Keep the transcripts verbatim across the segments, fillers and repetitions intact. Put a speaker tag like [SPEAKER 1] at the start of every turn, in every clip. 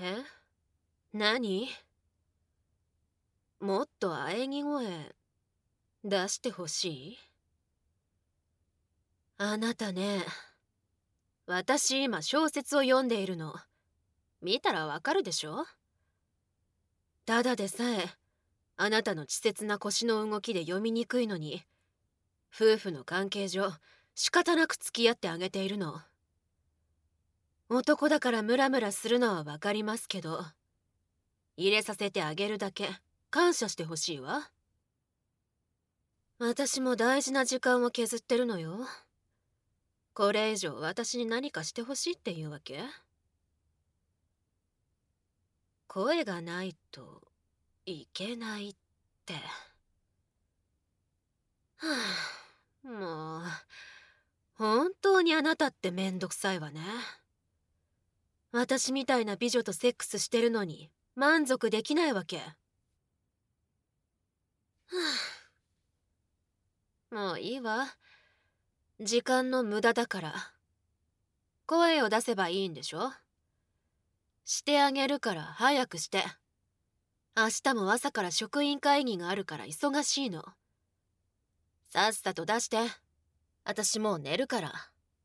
[SPEAKER 1] え、何？もっと喘ぎ声出してほしい？あなたね、私今小説を読んでいるの。見たらわかるでしょ？ただでさえあなたの稚拙な腰の動きで読みにくいのに、夫婦の関係上仕方なく付き合ってあげているの。男だからムラムラするのはわかりますけど、入れさせてあげるだけ感謝してほしいわ。私も大事な時間を削ってるのよ。これ以上私に何かしてほしいっていうわけ？声がないといけないって。はあ、もう本当にあなたってめんどくさいわね。私みたいな美女とセックスしてるのに満足できないわけ。はあ、もういいわ。時間の無駄だから。声を出せばいいんでしょ？してあげるから早くして。明日も朝から職員会議があるから忙しいの。さっさと出して。私もう寝るから。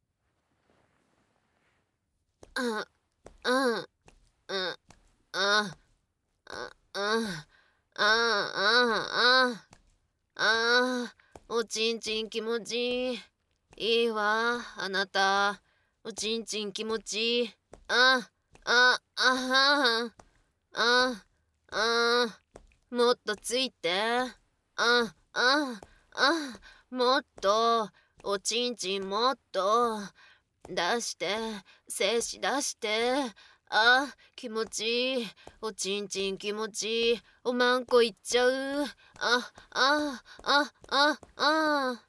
[SPEAKER 1] あ、うん、うん、あ、あ、あ、あ、あ、あ、あ、おちんちん気持ちいい。いいわ、あなた。おちんちん気持ちいい。あ、あ、あ、あ、あ、もっとついて。あ、あ、あ、もっと。おちんちんもっと。出して、精子出して。あ、気持ちいい。おちんちん気持ちいい。おまんこいっちゃう。あ、あ、あ、あ、あ。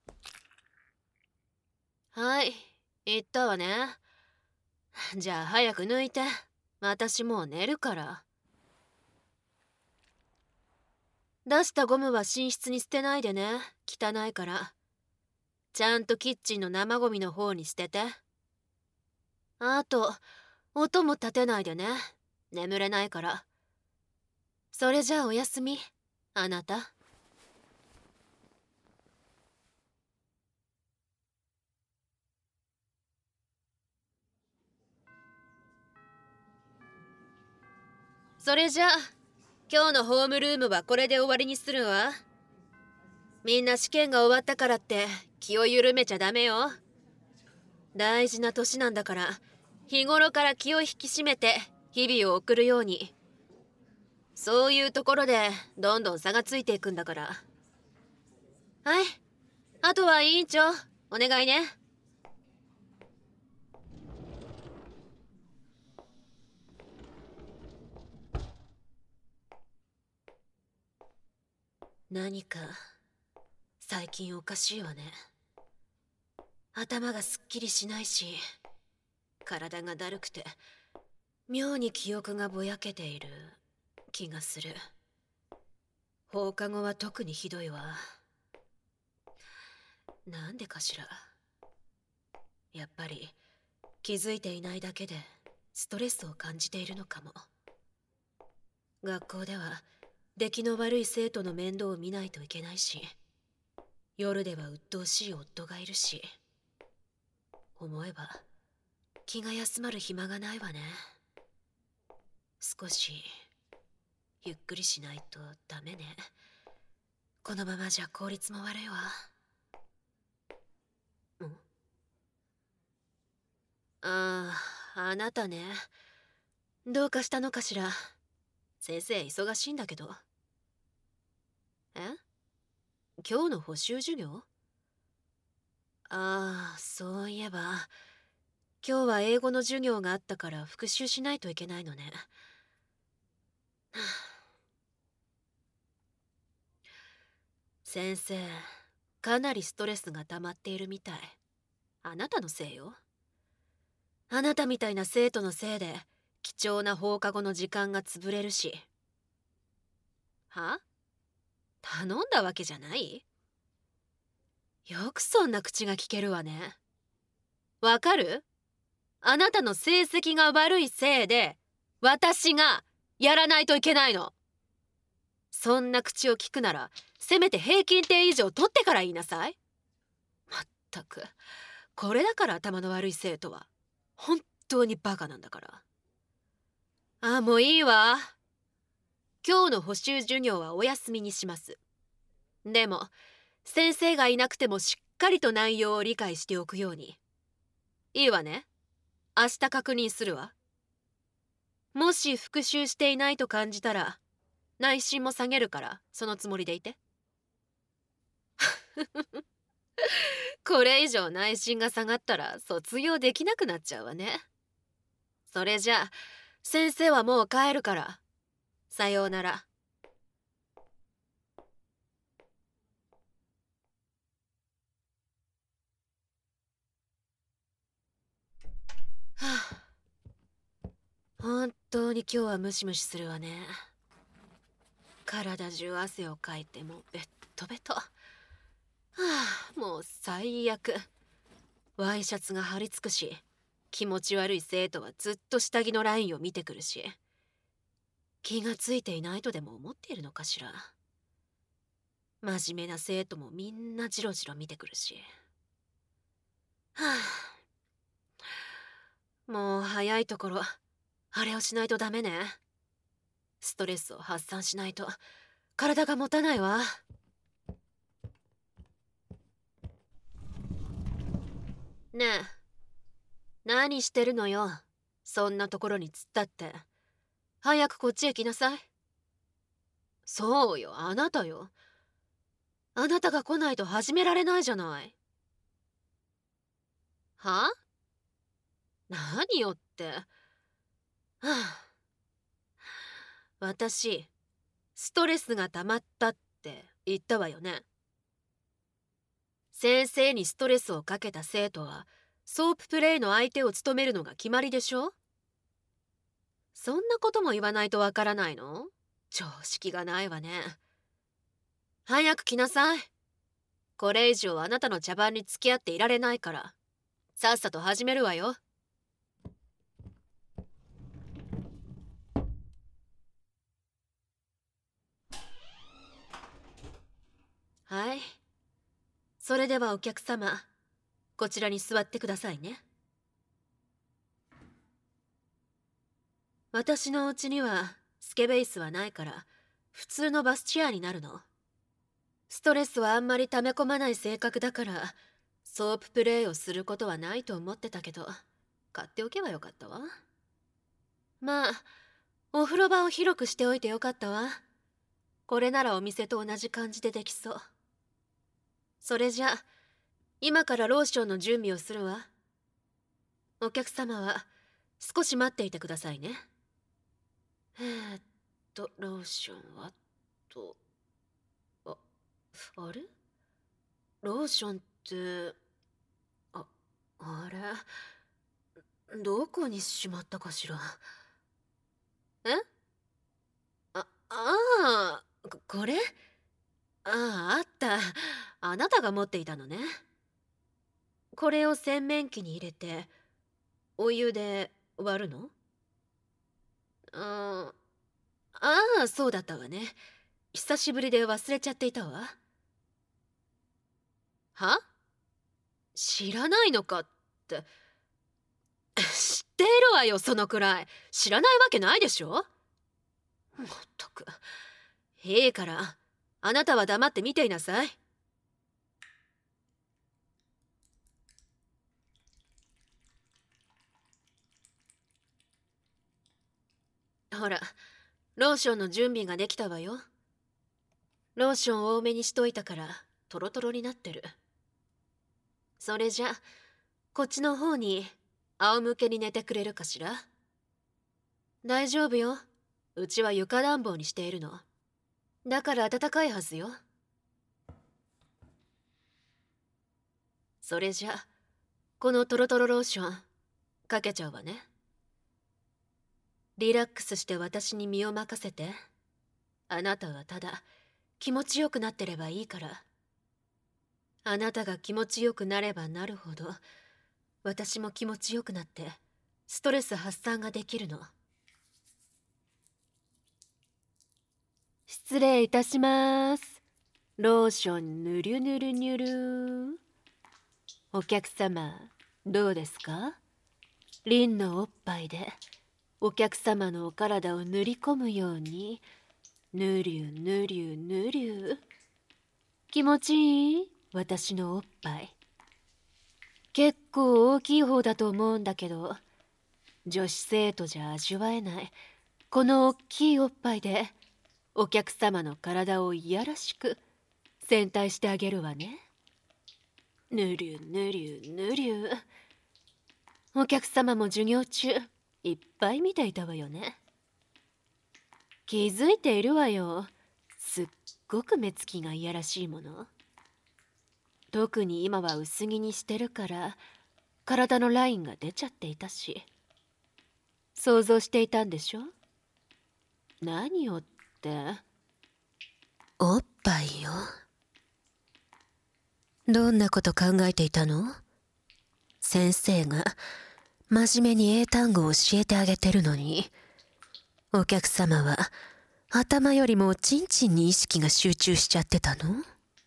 [SPEAKER 1] はい、言ったわね。じゃあ早く抜いて。私もう寝るから。出したゴムは寝室に捨てないでね。汚いから。ちゃんとキッチンの生ゴミの方に捨てて。あと、音も立てないでね。眠れないから。それじゃあおやすみ、あなた。それじゃあ、今日のホームルームはこれで終わりにするわ。みんな試験が終わったからって気を緩めちゃダメよ。大事な年なんだから、日頃から気を引き締めて日々を送るように。そういうところでどんどん差がついていくんだから。はい、あとは委員長お願いね。何か最近おかしいわね。頭がすっきりしないし、体がだるくて妙に記憶がぼやけている気がする。放課後は特にひどいわ。なんでかしら。やっぱり気づいていないだけでストレスを感じているのかも。学校では出来の悪い生徒の面倒を見ないといけないし、夜では鬱陶しい夫がいるし、思えば気が休まる暇がないわね。少しゆっくりしないとダメね。このままじゃ効率も悪いわ。んああ、あなたね。どうかしたのかしら。先生忙しいんだけど。え、今日の補習授業？ああ、そういえば今日は英語の授業があったから復習しないといけないのね。はあ、先生、かなりストレスが溜まっているみたい。あなたのせいよ。あなたみたいな生徒のせいで貴重な放課後の時間が潰れるし。は？頼んだわけじゃない？よくそんな口が聞けるわね。わかる？あなたの成績が悪いせいで私がやらないといけないの。そんな口を聞くならせめて平均点以上取ってから言いなさい。まったく、これだから頭の悪い生徒は本当にバカなんだから。ああ、もういいわ。今日の補習授業はお休みにします。でも先生がいなくてもしっかりと内容を理解しておくように。いいわね。明日確認するわ。もし復習していないと感じたら内心も下げるから、そのつもりでいて。これ以上内心が下がったら卒業できなくなっちゃうわね。それじゃあ先生はもう帰るから、さようなら。はあ、本当に今日はムシムシするわね。体中汗をかいてもうベットベト。はあ、もう最悪。ワイシャツが張り付くし、気持ち悪い生徒はずっと下着のラインを見てくるし、気がついていないとでも思っているのかしら。真面目な生徒もみんなジロジロ見てくるし。はあ、もう早いところあれをしないとダメね。ストレスを発散しないと体が持たないわ。ねえ、何してるのよ。そんなところに突っ立って。早くこっちへ来なさい。そうよ、あなたよ。あなたが来ないと始められないじゃない。は？何よって。はあ、私ストレスが溜まったって言ったわよね。先生にストレスをかけた生徒はソーププレイの相手を務めるのが決まりでしょ。そんなことも言わないとわからないの？常識がないわね。早く来なさい。これ以上あなたの茶番に付き合っていられないから、さっさと始めるわよ。はい。それではお客様、こちらに座ってくださいね。私のお家にはスケベイスはないから、普通のバスチェアになるの。ストレスはあんまり溜め込まない性格だから、ソーププレイをすることはないと思ってたけど、買っておけばよかったわ。まあ、お風呂場を広くしておいてよかったわ。これならお店と同じ感じでできそう。それじゃ、今からローションの準備をするわ。お客様は少し待っていてくださいね。えーっと、ローションはと、あ、あれ？ローションって、あ、あれ、どこにしまったかしら。え？あ、ああ、こ、これ？ああ、あった。あなたが持っていたのね。これを洗面器に入れて、お湯で割るの？あああ、そうだったわね。久しぶりで忘れちゃっていたわ。は？知らないのかって。知っているわよ、そのくらい。知らないわけないでしょ。まったく。いいから、あなたは黙って見ていなさい。ほら、ローションの準備ができたわよ。ローション多めにしといたからトロトロになってる。それじゃこっちの方に仰向けに寝てくれるかしら。大丈夫よ。うちは床暖房にしているの。だから暖かいはずよ。それじゃこのトロトロローションかけちゃうわね。リラックスして私に身を任せて。あなたはただ気持ちよくなってればいいから。あなたが気持ちよくなればなるほど、私も気持ちよくなってストレス発散ができるの。 失礼いたします。ローションぬるぬるぬる。お客様、どうですか？リンのおっぱいでお客様のお体を塗り込むように、ぬりゅぬりゅぬりゅ。気持ちいい？私のおっぱい。結構大きい方だと思うんだけど、女子生徒じゃ味わえないこの大きいおっぱいでお客様の体をいやらしく洗体してあげるわね。ぬりゅぬりゅぬりゅ。お客様も授業中いっぱい見ていたわよね。気づいているわよ。すっごく目つきがいやらしいもの。特に今は薄着にしてるから体のラインが出ちゃっていたし。想像していたんでしょ？何をって。
[SPEAKER 2] おっぱいよ。どんなこと考えていたの？先生が真面目に英単語を教えてあげてるのに、お客様は頭よりもおちんちんに意識が集中しちゃってたの？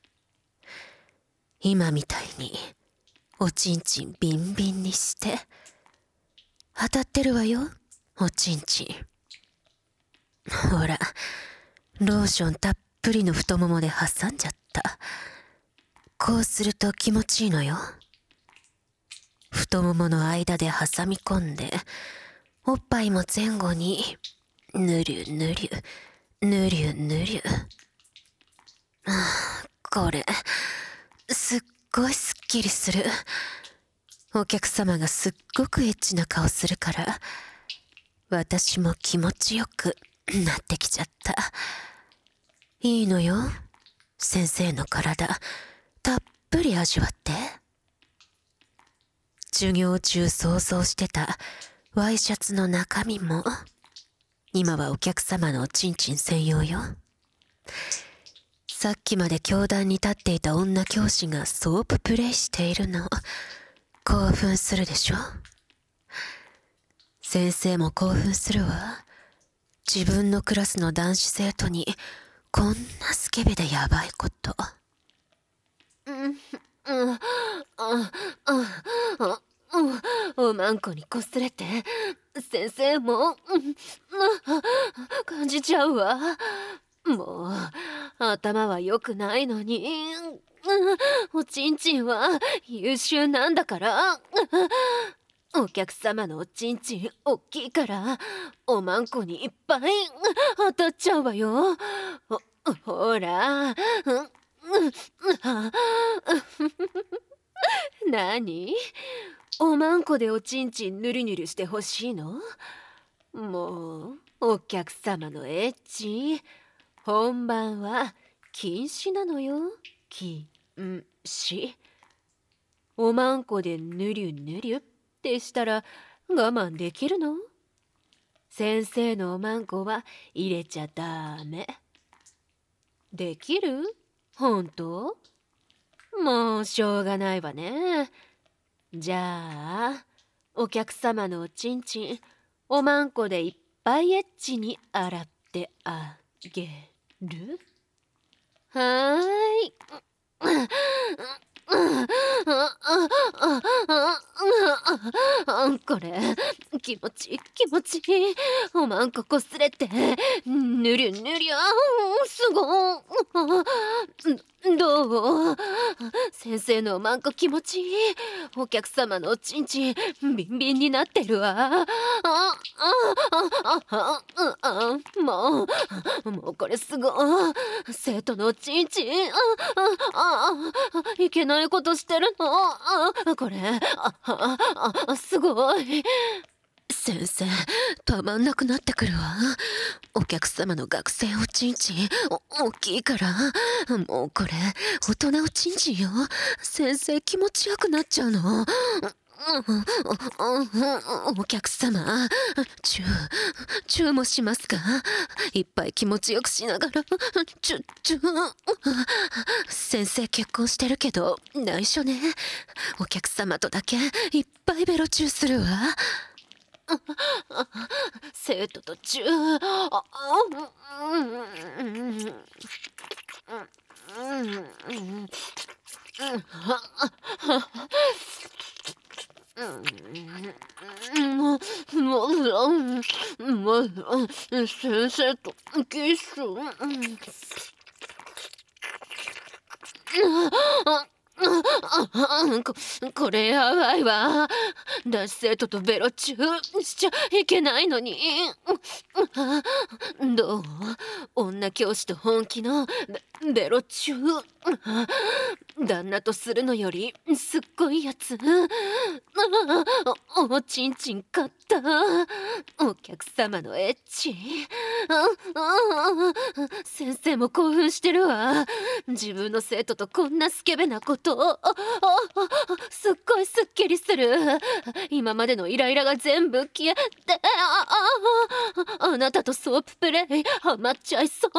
[SPEAKER 2] 今みたいにおちんちんビンビンにして当たってるわよ、おちんちん。ほら、ローションたっぷりの太ももで挟んじゃった。こうすると気持ちいいのよ。太ももの間で挟み込んで、おっぱいも前後にぬりゅぬりゅぬりゅぬりゅ。ああ、これすっごいすっきりする。お客様がすっごくエッチな顔するから、私も気持ちよくなってきちゃった。いいのよ、先生の体たっぷり味わって。授業中想像してたワイシャツの中身も今はお客様のおちんちん専用よ。さっきまで教壇に立っていた女教師がソーププレイしているの。興奮するでしょ？先生も興奮するわ。自分のクラスの男子生徒にこんなスケベでやばいこと。
[SPEAKER 1] うん、うん、あ、あ、あ、うん、おまんこにこすれて先生も、うん、感じちゃうわ。もう頭は良くないのに、おちんちんは優秀なんだから。お客様のおちんちん大きいからおまんこにいっぱい当たっちゃうわよ。ほ、ほら。何？おまんこでおちんちんぬりぬりしてほしいの？もうお客様のエッチ本番は禁止なのよ。禁止。おまんこでぬりゅぬりゅってしたら我慢できるの？先生のおまんこは入れちゃダメ。できる？本当？もうしょうがないわね。じゃあお客様のおちんちんおまんこでいっぱいエッチに洗ってあげる？はーい。これ気持ちいい気持ちいい。おまんここすれてぬりゅぬりゅ。すごい。どう？先生のおまんこ気持ちいい。お客様のおちんちんビンビンになってるわ。ああああああもうもうこれすごい。生徒のおちんちんあああいけないことしてるの。あこれあああすごい。
[SPEAKER 2] 先生、たまんなくなってくるわ。お客様の学生おちんちんお大きいから。もうこれ大人おちんちんよ。先生気持ちよくなっちゃうの。お客様、チューチューもしますか？いっぱい気持ちよくしながらチュチュー。先生結婚してるけど内緒ね。お客様とだけいっぱいベロチューするわ。
[SPEAKER 1] 生徒と中あもうもうもう先生とキスここれやばいわ。男子生徒とベロチューしちゃいけないのに。どう？女教師と本気のベベロチュー。旦那とするのよりすっごいやつ。おおちんちん買った。お客様のエッチ。先生も興奮してるわ。自分の生徒とこんなスケベなことをすっごいすっきりする。今までのイライラが全部消えて、あなたとソーププレイハマっちゃいそう。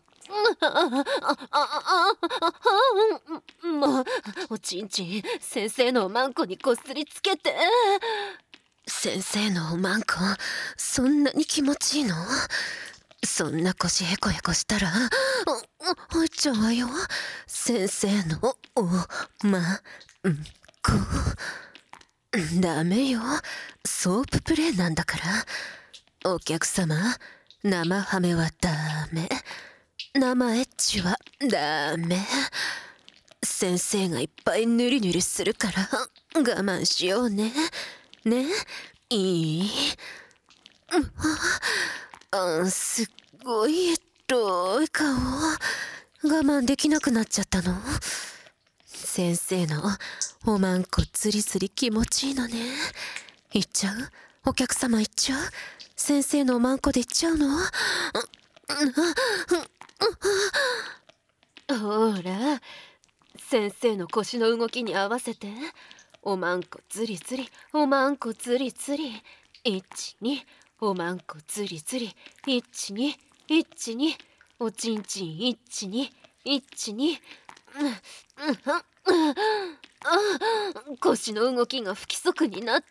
[SPEAKER 1] もうおちんちん先生のおまんこにこっすりつけて。
[SPEAKER 2] 先生のおまんこそんなに気持ちいいの？そんな腰へこへこしたら入っちゃうわよ。先生のおまんこダメよ。ソーププレイなんだから。お客様、生ハメはダメ、生エッチはダメ。先生がいっぱいヌリヌリするから我慢しようね。ね、いい？ああ、すっごいエロい顔。我慢できなくなっちゃったの。先生のおまんこつりつり気持ちいいのね。行っちゃう？お客様行っちゃう？先生のおまんこで行っちゃうの？
[SPEAKER 1] ほら、先生の腰の動きに合わせて。おまんこつりつり、おまんこつりつり。いちに、おまんこつりつり。いちに、いちに。おちんちんいちに、いちに。腰の動きが不規則になって、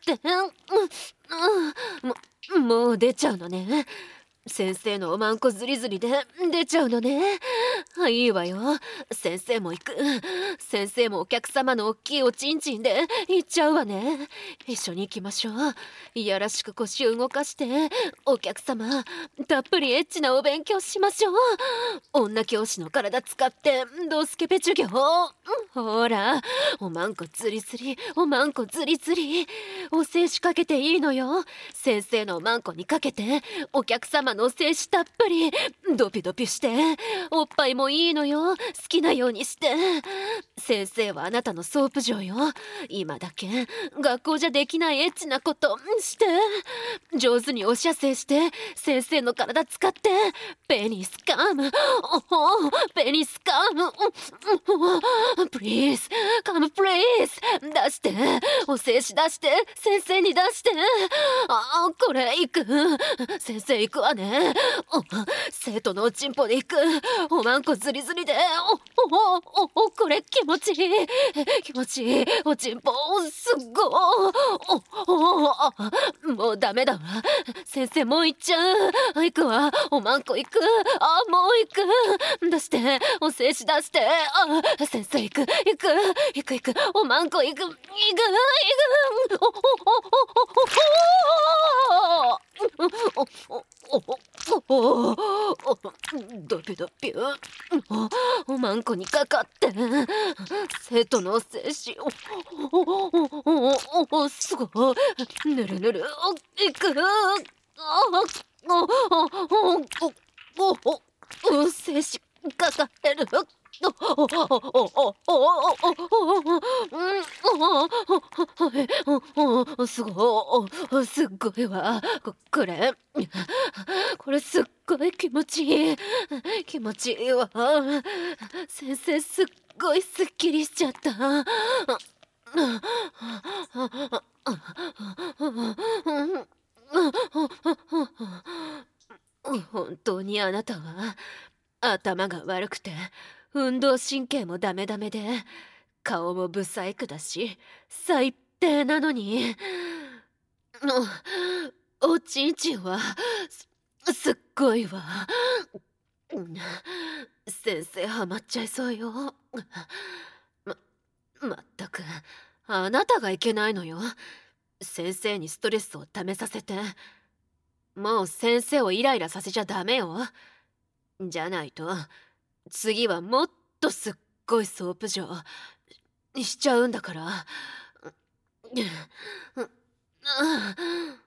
[SPEAKER 1] も, もう出ちゃうのね。先生のおまんこずりずりで出ちゃうのね。いいわよ、先生も行く。先生もお客様のおっきいおちんちんで行っちゃうわね。一緒に行きましょう。いやらしく腰を動かしてお客様たっぷりエッチなお勉強しましょう。女教師の体使ってドスケベ授業。ほら、おまんこずりずり、おまんこずりずり。お精子かけていいのよ。先生のおまんこにかけてお客様のお精子たっぷりドピドピして。おっぱいもいいのよ。好きなようにして。先生はあなたのソープ嬢よ。今だけ学校じゃできないエッチなことして上手にお射精して先生の体使ってペニスカム。おおペニスカム。プリーズカムプリーズ出してお精子出して先生に出して。あこれ行く。先生行くわね。お生徒のおちんぽで行く。おまんこずりずりでおおおおこれ気持ちいい気持ちいい。おちんぽすっごい。おおもうダメだわ。先生もう行っちゃう。行くわ。おまんこ行く。あもう行く。出してお精子出して。あ先生行く行く行く行く。おまんこ行く行く行く。おおおおおおおドピドピおまんこにかかって生徒の精子おおおおすごいぬるぬるいくおおおおお精子かかってる。おおおおおおおすごいすっごいわこれこれすっごい気持ちいい気持ちいいわ。先生すっごいすっきりしちゃった。本当にあなたは頭が悪くて運動神経もダメダメで顔もブサイクだし最低なのにおちんちんはすすっごいわ。うん先生ハマっちゃいそうよ。ままったくあなたがいけないのよ。先生にストレスをためさせて。もう先生をイライラさせちゃダメよ。じゃないと次はもっとすっごいソープ嬢しちゃうんだから。